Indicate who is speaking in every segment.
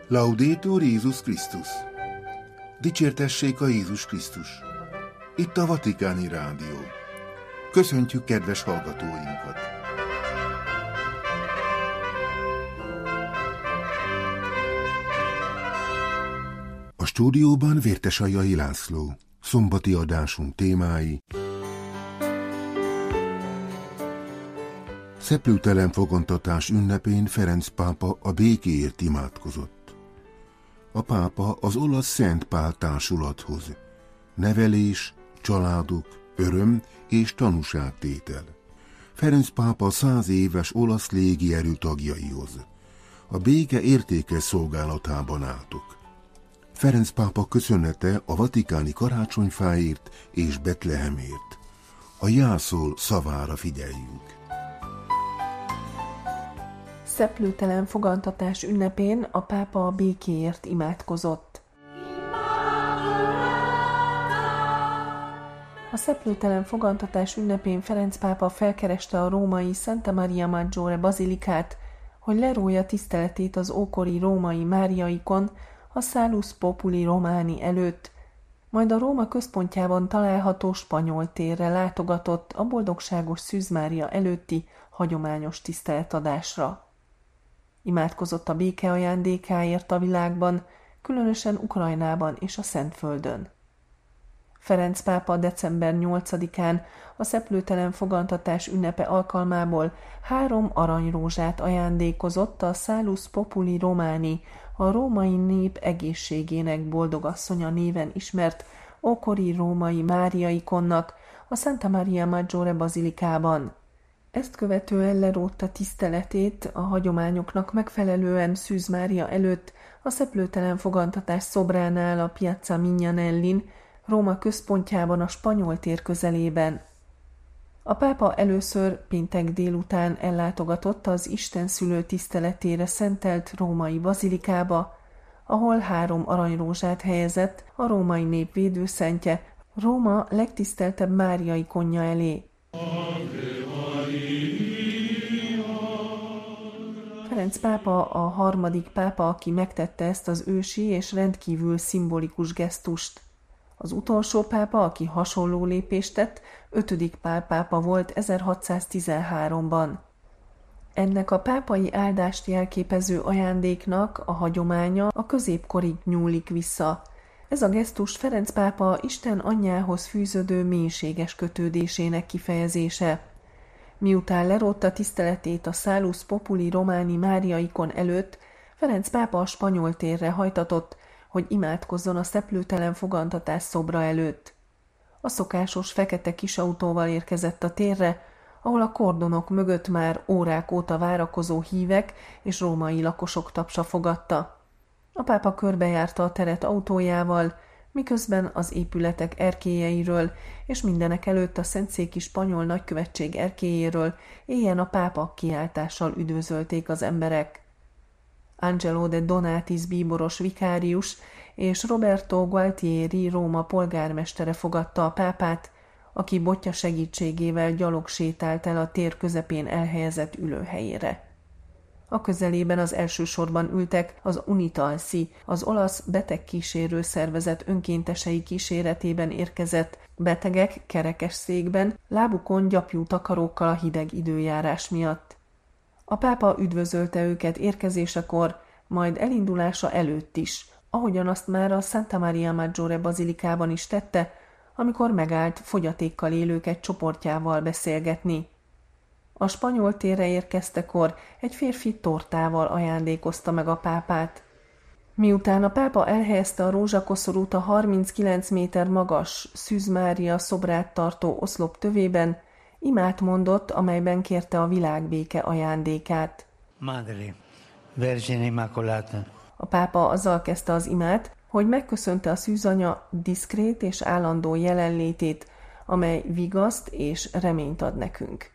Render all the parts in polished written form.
Speaker 1: Laudetur Jézus Krisztus! Dicsértessék a Jézus Krisztus! Itt a Vatikáni Rádió. Köszöntjük kedves hallgatóinkat! A stúdióban Vértesajai László. Szombati adásunk témái: Szeplőtelen fogantatás ünnepén Ferenc pápa a békéért imádkozott. A pápa az olasz Szent Pál társulathoz: nevelés, családok, öröm és tanúságtétel. Ferenc pápa 100 éves olasz légierő tagjaihoz: a béke értékes szolgálatában álltok. Ferenc pápa köszönete a vatikáni karácsonyfáért és Betlehemért. A jászol szavára figyeljünk.
Speaker 2: Szeplőtelen fogantatás ünnepén a pápa a békéért imádkozott. A szeplőtelen fogantatás ünnepén Ferenc pápa felkereste a római Santa Maria Maggiore bazilikát, hogy lerója tiszteletét az ókori római Máriaikon a Salus Populi Romani előtt, majd a Róma központjában található Spanyol térre látogatott a boldogságos Szűz Mária előtti hagyományos tiszteletadásra. Imádkozott a béke ajándékáért a világban, különösen Ukrajnában és a Szentföldön. Ferenc pápa december 8-án a szeplőtelen fogantatás ünnepe alkalmából 3 aranyrózsát ajándékozott a Salus Populi Romani, a római nép egészségének boldogasszonya néven ismert ókori római Máriaikonnak a Santa Maria Maggiore bazilikában. Ezt követően lerótta tiszteletét a hagyományoknak megfelelően Szűz Mária előtt a szeplőtelen fogantatás szobránál a Piazza Mignanellin, Róma központjában a Spanyol tér közelében. A pápa először péntek délután ellátogatott az Istenszülő tiszteletére szentelt római bazilikába, ahol 3 aranyrózsát helyezett a római nép védőszentje, Róma legtiszteltebb Máriaikonja elé. Ferenc pápa a 3. pápa, aki megtette ezt az ősi és rendkívül szimbolikus gesztust. Az utolsó pápa, aki hasonló lépést tett, 5. Pál pápa volt 1613-ban. Ennek a pápai áldást jelképező ajándéknak a hagyománya a középkorig nyúlik vissza. Ez a gesztus Ferenc pápa Isten anyjához fűződő mélységes kötődésének kifejezése. Miután lerótta tiszteletét a Salus Populi Romani Máriaikon előtt, Ferenc pápa a Spanyol térre hajtatott, hogy imádkozzon a szeplőtelen fogantatás szobra előtt. A szokásos fekete kisautóval érkezett a térre, ahol a kordonok mögött már órák óta várakozó hívek és római lakosok tapsa fogadta. A pápa körbejárta a teret autójával, miközben az épületek erkélyeiről és mindenek előtt a Szentszéki Spanyol Nagykövetség erkélyéről éjjel a pápa kiáltással üdvözölték az emberek. Angelo de Donatis bíboros vikárius és Roberto Gualtieri Róma polgármestere fogadta a pápát, aki botja segítségével gyalog sétált el a tér közepén elhelyezett ülőhelyére. A közelében az első sorban ültek az Unitalsi, az olasz betegkísérő szervezet önkéntesei kíséretében érkezett betegek kerekesszékben, lábukon gyapjú takarókkal a hideg időjárás miatt. A pápa üdvözölte őket érkezésekor, majd elindulása előtt is, ahogyan azt már a Santa Maria Maggiore bazilikában is tette, amikor megállt fogyatékkal élők egy csoportjával beszélgetni. A Spanyol térre érkeztekor egy férfi tortával ajándékozta meg a pápát. Miután a pápa elhelyezte a rózsakoszorút a 39 méter magas Szűz Mária szobrát tartó oszlop tövében, imát mondott, amelyben kérte a világbéke ajándékát.
Speaker 3: Madre, Vergine Immacolata.
Speaker 2: A pápa azzal kezdte az imát, hogy megköszönte a szűzanya diszkrét és állandó jelenlétét, amely vigaszt és reményt ad nekünk.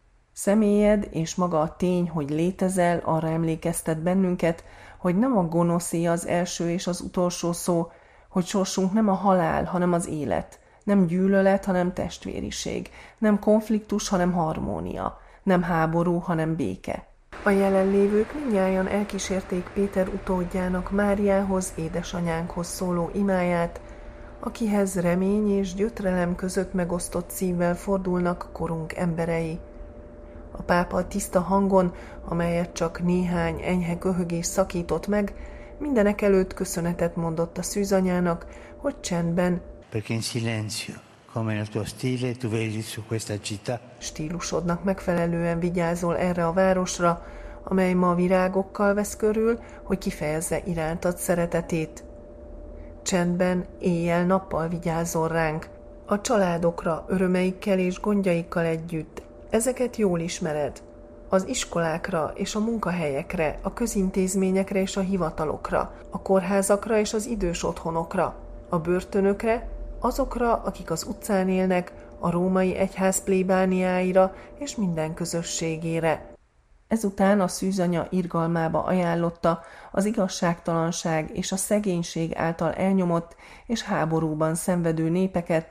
Speaker 2: Személyed és maga a tény, hogy létezel, arra emlékeztet bennünket, hogy nem a gonoszé az első és az utolsó szó, hogy sorsunk nem a halál, hanem az élet, nem gyűlölet, hanem testvériség, nem konfliktus, hanem harmónia, nem háború, hanem béke. A jelenlévők mindnyájan elkísérték Péter utódjának, Máriához, édesanyánkhoz szóló imáját, akihez remény és gyötrelem között megosztott szívvel fordulnak korunk emberei. A pápa tiszta hangon, amelyet csak néhány enyhe köhögés szakított meg, mindenek előtt köszönetet mondott a szűzanyának, hogy csendben,
Speaker 3: perché in silenzio, come nel tuo stile, tu vedi su questa città.
Speaker 2: Stílusodnak megfelelően vigyázol erre a városra, amely ma virágokkal vesz körül, hogy kifejezze irántad szeretetét. Csendben, éjjel-nappal vigyázol ránk, a családokra, örömeikkel és gondjaikkal együtt. Ezeket jól ismered. Az iskolákra és a munkahelyekre, a közintézményekre és a hivatalokra, a kórházakra és az idős otthonokra, a börtönökre, azokra, akik az utcán élnek, a római egyház plébániáira és minden közösségére. Ezután a szűzanya irgalmába ajánlotta az igazságtalanság és a szegénység által elnyomott és háborúban szenvedő népeket,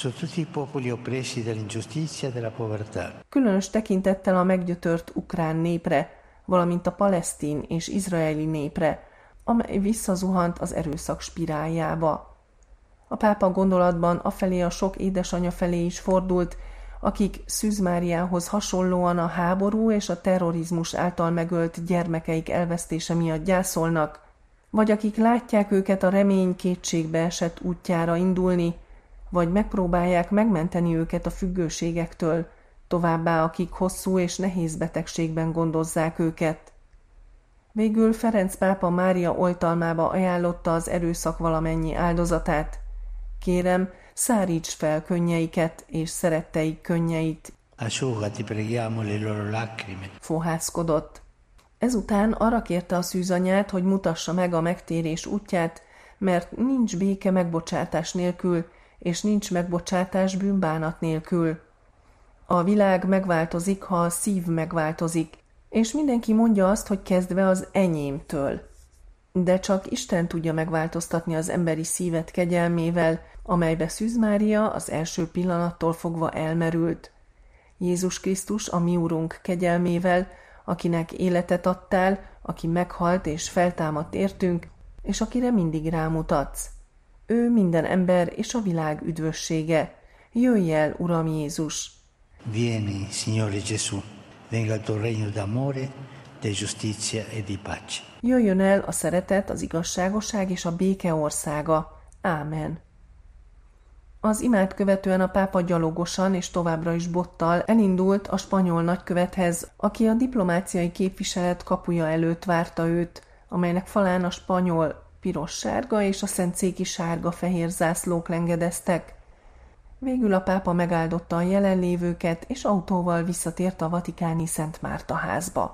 Speaker 2: különös tekintettel a meggyötört ukrán népre, valamint a palesztin és izraeli népre, amely visszazuhant az erőszak spiráljába. A pápa gondolatban afelé a sok édesanya felé is fordult, akik Szűz Máriához hasonlóan a háború és a terrorizmus által megölt gyermekeik elvesztése miatt gyászolnak, vagy akik látják őket a remény kétségbe esett útjára indulni, vagy megpróbálják megmenteni őket a függőségektől, továbbá akik hosszú és nehéz betegségben gondozzák őket. Végül Ferenc pápa Mária oltalmába ajánlotta az erőszak valamennyi áldozatát. Kérem, szárítsd fel könnyeiket és szeretteik könnyeit. Fohászkodott. Ezután arra kérte a szűzanyát, hogy mutassa meg a megtérés útját, mert nincs béke megbocsátás nélkül, és nincs megbocsátás bűnbánat nélkül. A világ megváltozik, ha a szív megváltozik, és mindenki mondja azt, hogy kezdve az enyémtől. De csak Isten tudja megváltoztatni az emberi szívet kegyelmével, amelybe Szűz Mária az első pillanattól fogva elmerült. Jézus Krisztus, a mi Urunk kegyelmével, akinek életet adtál, aki meghalt és feltámadt értünk, és akire mindig rámutatsz. Ő minden ember és a világ üdvössége. Jöjj el, Uram Jézus!
Speaker 3: Vieni, Signore Gesù, venga il tuo regno d'amore, di giustizia e di pace.
Speaker 2: Jöjjön el a szeretet, az igazságosság és a béke országa. Ámen. Az imát követően a pápa gyalogosan és továbbra is bottal elindult a spanyol nagykövethez, aki a diplomáciai képviselet kapuja előtt várta őt, amelynek falán a spanyol piros-sárga és a szentszéki sárga-fehér zászlók lengedeztek. Végül a pápa megáldotta a jelenlévőket, és autóval visszatért a vatikáni Szent Márta házba.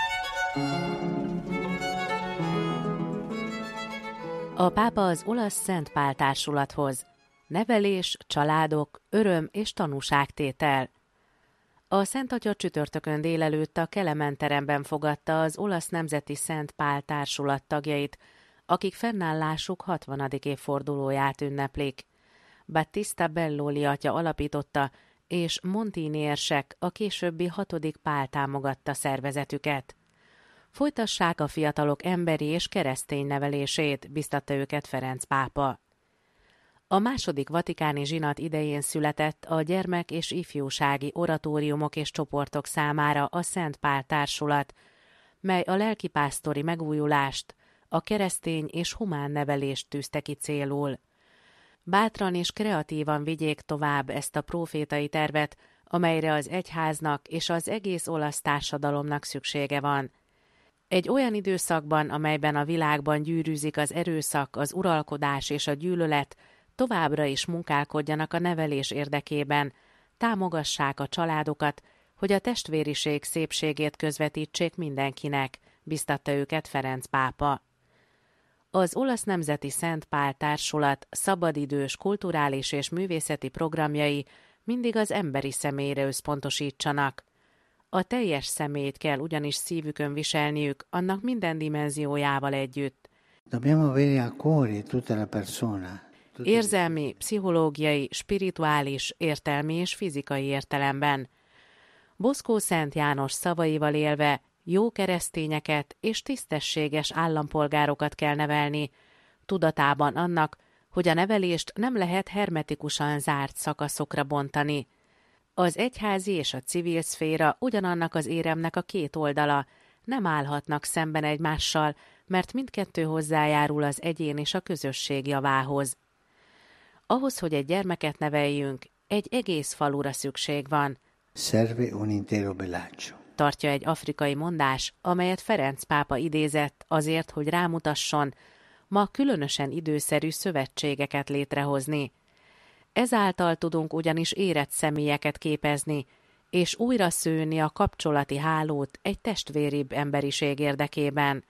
Speaker 4: A pápa az olasz Szent Pál társulathoz. Nevelés, családok, öröm és tanúságtétel. A Szent Atya csütörtökön délelőtt a Kelemen teremben fogadta az olasz Nemzeti Szent Pál társulat tagjait, akik fennállásuk 60. évfordulóját ünneplik. Battista Belloli atya alapította, és Montini érsek, a későbbi 6. Pál támogatta szervezetüket. Folytassák a fiatalok emberi és keresztény nevelését, biztatta őket Ferenc pápa. A második vatikáni zsinat idején született a gyermek- és ifjúsági oratóriumok és csoportok számára a Szent Pál társulat, mely a lelkipásztori megújulást, a keresztény és humán nevelést tűzte ki célul. Bátran és kreatívan vigyék tovább ezt a prófétai tervet, amelyre az egyháznak és az egész olasz társadalomnak szüksége van. Egy olyan időszakban, amelyben a világban gyűrűzik az erőszak, az uralkodás és a gyűlölet, továbbra is munkálkodjanak a nevelés érdekében, támogassák a családokat, hogy a testvériség szépségét közvetítsék mindenkinek, biztatta őket Ferenc pápa. Az olasz Nemzeti Szent Pál társulat szabadidős, kulturális és művészeti programjai mindig az emberi személyre összpontosítsanak. A teljes személyt kell ugyanis szívükön viselniük, annak minden dimenziójával együtt.
Speaker 3: Dobbiamo avere a cuore tutta la persona.
Speaker 4: Érzelmi, pszichológiai, spirituális, értelmi és fizikai értelemben. Boszkó Szent János szavaival élve, jó keresztényeket és tisztességes állampolgárokat kell nevelni, tudatában annak, hogy a nevelést nem lehet hermetikusan zárt szakaszokra bontani. Az egyházi és a civil szféra ugyanannak az éremnek a két oldala, nem állhatnak szemben egymással, mert mindkettő hozzájárul az egyén és a közösség javához. Ahhoz, hogy egy gyermeket neveljünk, egy egész falura szükség van.
Speaker 3: Serve un intero Bellagio.
Speaker 4: Tartja egy afrikai mondás, amelyet Ferenc pápa idézett azért, hogy rámutasson, ma különösen időszerű szövetségeket létrehozni. Ezáltal tudunk ugyanis érett személyeket képezni, és újra szőni a kapcsolati hálót egy testvéribb emberiség érdekében.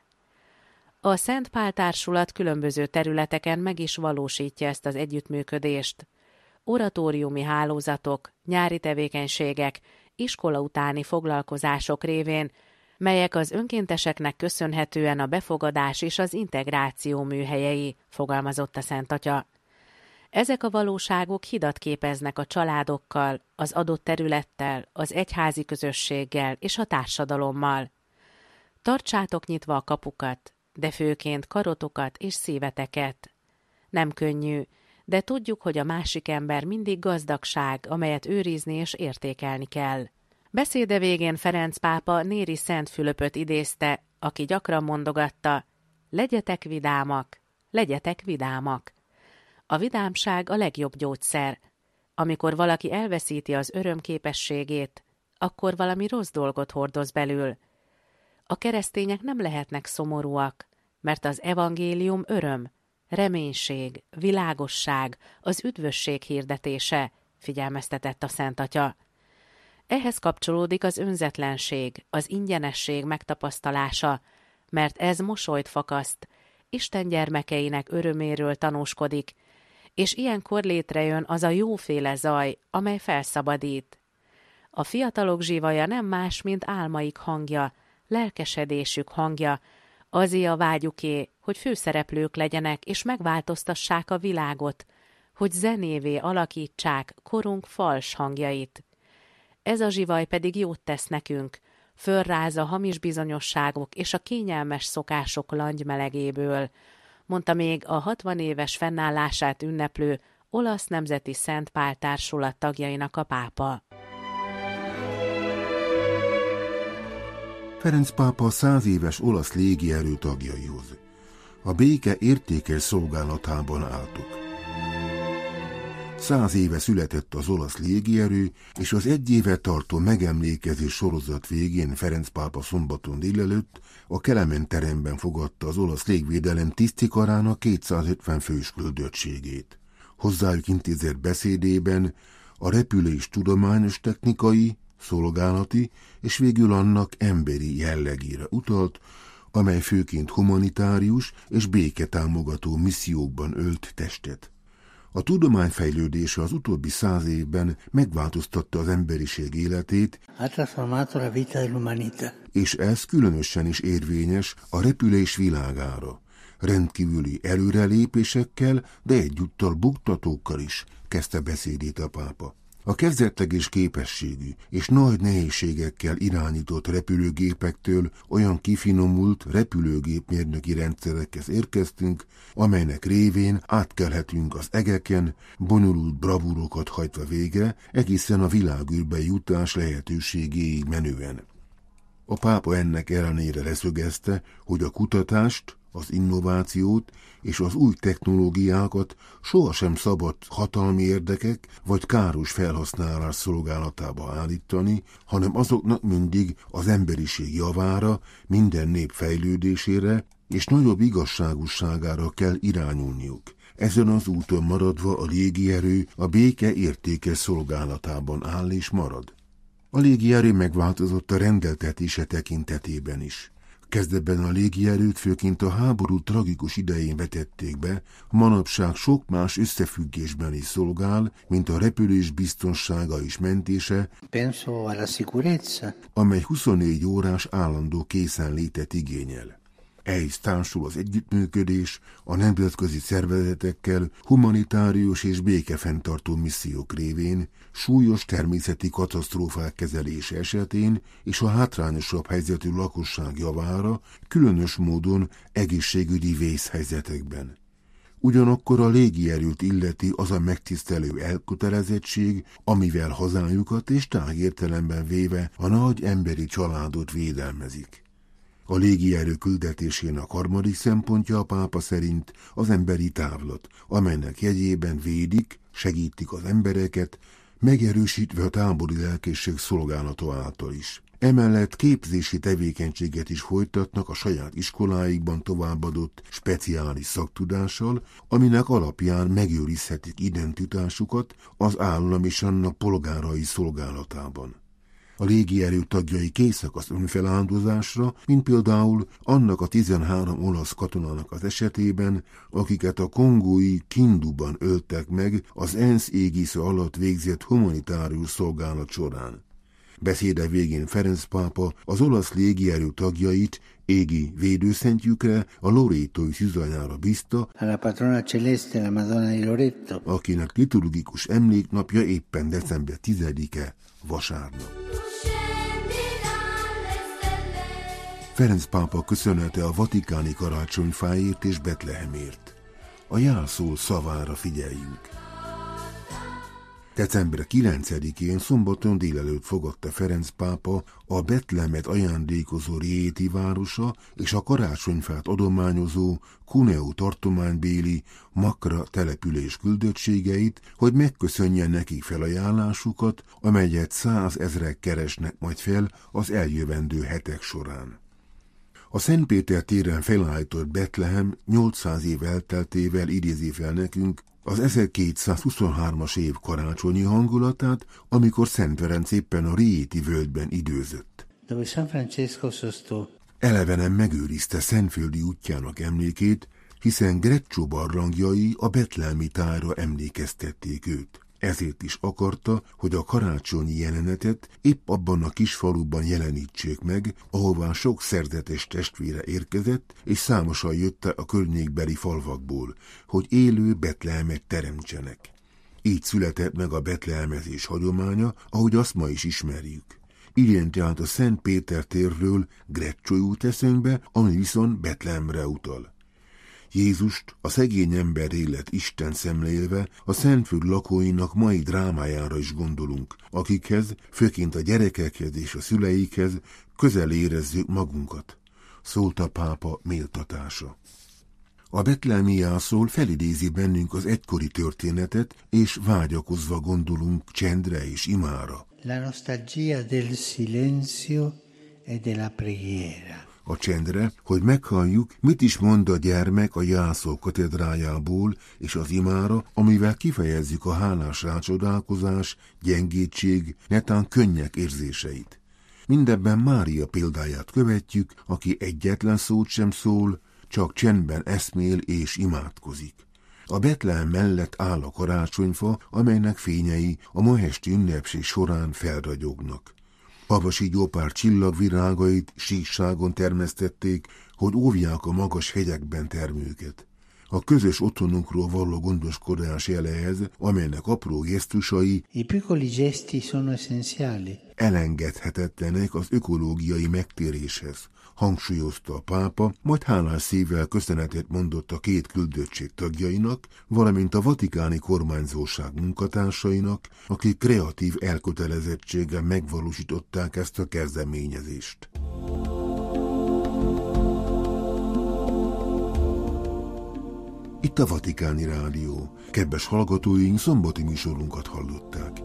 Speaker 4: A Szent Pál Társulat különböző területeken meg is valósítja ezt az együttműködést. Oratóriumi hálózatok, nyári tevékenységek, iskola utáni foglalkozások révén, melyek az önkénteseknek köszönhetően a befogadás és az integráció műhelyei, fogalmazott a Szent Atya. Ezek a valóságok hidat képeznek a családokkal, az adott területtel, az egyházi közösséggel és a társadalommal. Tartsátok nyitva a kapukat, de főként karotokat és szíveteket. Nem könnyű, de tudjuk, hogy a másik ember mindig gazdagság, amelyet őrizni és értékelni kell. Beszéde végén Ferenc pápa Néri Szent Fülöpöt idézte, aki gyakran mondogatta, legyetek vidámak, legyetek vidámak. A vidámság a legjobb gyógyszer. Amikor valaki elveszíti az örömképességét, akkor valami rossz dolgot hordoz belül. A keresztények nem lehetnek szomorúak, mert az evangélium öröm, reménység, világosság, az üdvösség hirdetése, figyelmeztetett a Szent Atya. Ehhez kapcsolódik az önzetlenség, az ingyenesség megtapasztalása, mert ez mosolyt fakaszt, Isten gyermekeinek öröméről tanúskodik, és ilyenkor létrejön az a jóféle zaj, amely felszabadít. A fiatalok zsivaja nem más, mint álmaik hangja, lelkesedésük hangja, azé a vágyuké, hogy főszereplők legyenek és megváltoztassák a világot, hogy zenévé alakítsák korunk fals hangjait. Ez a zsivaj pedig jót tesz nekünk, fölráz a hamis bizonyosságok és a kényelmes szokások langymelegéből, mondta még a 60 éves fennállását ünneplő olasz nemzeti Szent Pál Társulat tagjainak a pápa.
Speaker 1: Ferenc pápa 100 éves olasz légierő tagjaihoz. A béke értékes szolgálatában álltok. 100 éve született az olasz légierő, és az egy éve tartó megemlékezés sorozat végén Ferenc pápa szombaton délelőtt a Kelemen teremben fogadta az olasz légvédelem tisztikarának 250 fős küldöttségét. Hozzájuk intézett beszédében a repülés tudományos technikai, szolgálati és végül annak emberi jellegére utalt, amely főként humanitárius és béketámogató missziókban ölt testet. A tudomány fejlődése az utóbbi 100 évben megváltoztatta az emberiség életét, és ez különösen is érvényes a repülés világára. Rendkívüli előrelépésekkel, de egyúttal buktatókkal is, kezdte beszédét a pápa. A kezdetleges képességű és nagy nehézségekkel irányított repülőgépektől olyan kifinomult repülőgépmérnöki rendszerekhez érkeztünk, amelynek révén átkelhetünk az egeken, bonyolult bravúrokat hajtva végre, egészen a világűrbe jutás lehetőségéig menően. A pápa ennek ellenére leszögezte, hogy a kutatást, az innovációt és az új technológiákat sohasem szabad hatalmi érdekek vagy káros felhasználás szolgálatába állítani, hanem azoknak mindig az emberiség javára, minden nép fejlődésére és nagyobb igazságosságára kell irányulniuk. Ezen az úton maradva a légierő a béke értékes szolgálatában áll és marad. A légierő megváltozott a rendeltetése tekintetében is. Kezdetben a légierőt főként a háború tragikus idején vetették be, manapság sok más összefüggésben is szolgál, mint a repülés biztonsága és mentése, amely 24 órás állandó készenlétet igényel. Ehhez társul az együttműködés a nemzetközi szervezetekkel, humanitárius és békefenntartó missziók révén, súlyos természeti katasztrófák kezelése esetén és a hátrányosabb helyzetű lakosság javára, különös módon egészségügyi vészhelyzetekben. Ugyanakkor a légierőt illeti az a megtisztelő elkötelezettség, amivel hazájukat és tágértelemben véve a nagy emberi családot védelmezik. A légierő küldetésének harmadik szempontja a pápa szerint az emberi távlat, amelynek jegyében védik, segítik az embereket, megerősítve a tábori lelkészség szolgálata által is. Emellett képzési tevékenységet is folytatnak a saját iskoláikban továbbadott speciális szaktudással, aminek alapján megőrizhetik identitásukat az állam és annak polgárai szolgálatában. A légierő tagjai készek az önfeláldozásra, mint például annak a 13 olasz katonának az esetében, akiket a kongói Kinduban öltek meg az ENSZ égisze alatt végzett humanitárius szolgálat során. Beszéde végén Ferenc pápa az olasz légierő tagjait égi védőszentjükre, a lorétói szűzanyára bízta, akinek liturgikus emléknapja éppen december 10-e, vasárnap. Ferenc pápa köszönete a vatikáni karácsonyfáért és Betlehemért. A jelszó szavára figyeljünk. December 9-én szombaton délelőtt fogadta Ferenc pápa a Betlehemet ajándékozó Rieti városa és a karácsonyfát adományozó Cuneo tartománybéli Makra település küldöttségeit, hogy megköszönje nekik felajánlásukat, amelyet 100 000 keresnek majd fel az eljövendő hetek során. A Szent Péter téren felállított Betlehem 800 év elteltével idézi fel nekünk az 1223-as év karácsonyi hangulatát, amikor Szent Ferenc éppen a Rieti völgyben időzött. Elevenen megőrizte szentföldi útjának emlékét, hiszen Greccio barlangjai a betlehemi tájra emlékeztették őt. Ezért is akarta, hogy a karácsonyi jelenetet épp abban a kis faluban jelenítsék meg, ahová sok szerzetes testvére érkezett, és számosan jötte a környékbeli falvakból, hogy élő Betlehemet teremtsenek. Így született meg a betlehemezés hagyománya, ahogy azt ma is ismerjük. Idén tehát a Szent Péter térről Greccio jut eszünkbe, ami viszont Betlehemre utal. Jézust, a szegény ember élet Isten szemlélve, a Szentföld lakóinak mai drámájára is gondolunk, akikhez, főként a gyerekekhez és a szüleikhez közel érezzük magunkat, szólt a pápa méltatása. A betlehemi jászól felidézi bennünk az egykori történetet, és vágyakozva gondolunk csendre és imára.
Speaker 3: La nostalgia del silenzio e della preghiera.
Speaker 1: A csendre, hogy meghalljuk, mit is mond a gyermek a jászol katedrájából és az imára, amivel kifejezzük a hálás rácsodálkozás, gyengétség, netán könnyek érzéseit. Mindebben Mária példáját követjük, aki egyetlen szót sem szól, csak csendben eszmél és imádkozik. A Betlehem mellett áll a karácsonyfa, amelynek fényei a ma esti ünnepség során felragyognak. Havasi gyópár csillagvirágait síkságon termesztették, hogy óvják a magas hegyekben termőket. A közös otthonunkról való gondoskodás jelehez, amelynek apró gesztusai elengedhetetlenek az ökológiai megtéréshez, hangsúlyozta a pápa, majd hálás szívvel köszönetet mondott a két küldöttség tagjainak, valamint a vatikáni kormányzóság munkatársainak, akik kreatív elkötelezettséggel megvalósították ezt a kezdeményezést. Itt a Vatikáni Rádió. Kedves hallgatóink, szombati műsorunkat hallották.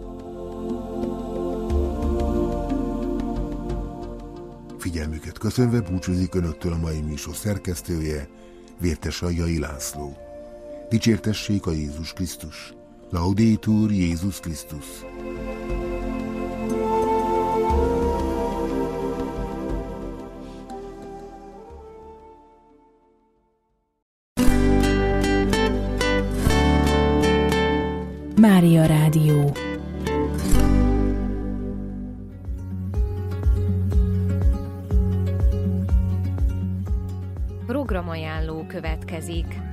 Speaker 1: Figyelmüket köszönve búcsúzik önöktől a mai műsor szerkesztője, Vértes Aljai László. Dicsértessék a Jézus Krisztus! Laudetur Jézus Krisztus!
Speaker 5: Mária Rádió.
Speaker 6: programajánló következik.